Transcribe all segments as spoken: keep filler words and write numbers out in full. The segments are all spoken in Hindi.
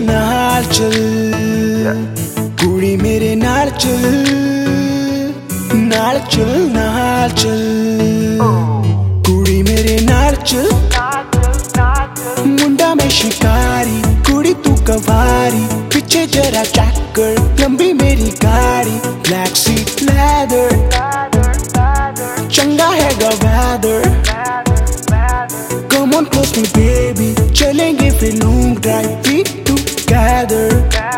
नाल चल, कुड़ी मेरे नाल चल, नाल चल नाल चल, कुड़ी मेरे नाल चल। मुंडा में शिकारी, कुड़ी तू कवारी, पीछे जरा चेक कर, लंबी मेरी गाड़ी, ब्लैक सीट लेदर, चंगा है Gwadar. Come on close me baby, चलेंगे फिर लॉन्ग ड्राइव भी together,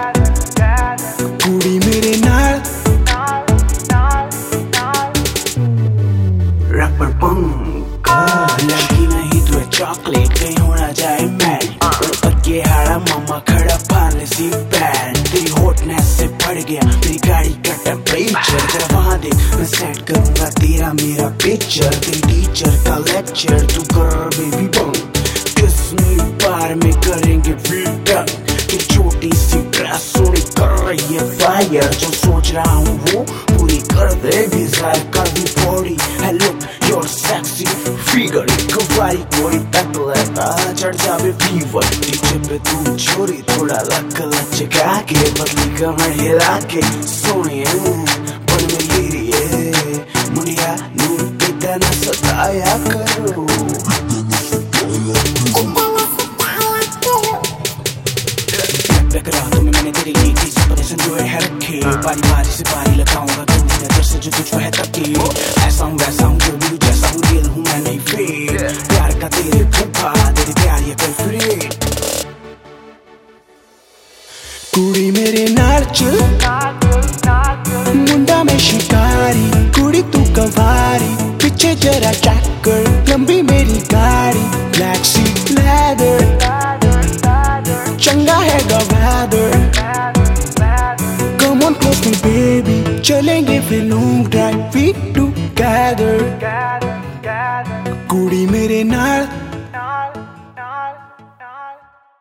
कुड़ी मेरे नाल। रबर पंखा लड़की नहीं तो चॉकलेट, कहीं होना जाए मैल अगे हाड़ा मामा खड़ा फाल सी पैंट, तेरी हॉटनेस से बढ़ गया मेरी गाड़ी का टेम्परेचर, जरा वहाँ देख मैं सेट करूंगा तेरा मेरा पिक्चर, तेरी टीचर का लेक्चर तू कर बेबी बंक, किसमें बार में करेंगे फिल्टर, कि छोटी सी ड्रेस सोनी कर रही है फायर, जो सोच रहा हूँ वो पूरी कर दे डिजायर कर दी body, hello your sexy figure, एक बारी कोई तक लेता चढ़ जावे फीवर, नीचे पे तू छोरी थोड़ा लक लचका के, पतली कमर हिला के सोने बन में लीरी है मुनिया नूर पिता न सताया करो। लग रहा तुम्हें मैंने तेरे लिए की सपने संजोए है रखे, बारी बारी से बारी लगाऊंगा तुम नजर से जो तुझ पे है तकी, ऐसा हूँ वैसा हूँ जो भी जैसा हूँ दिल हूँ मैं नहीं फेल, प्यार का तेरे फूफा तेरे प्यार ये गर्लफ्रेंड। कुड़ी मेरे नाल चल, मुंडा में शिकारी, कुड़ी तू कवारी, पीछे जरा चेक कर, लंबी मेरी गाड़ी, ब्लैक सीट लेदर, चंगा है Gwadar. Come on close me baby, चलेंगे फिर लॉन्ग ड्राइव भी together, कुड़ी मेरे नाल।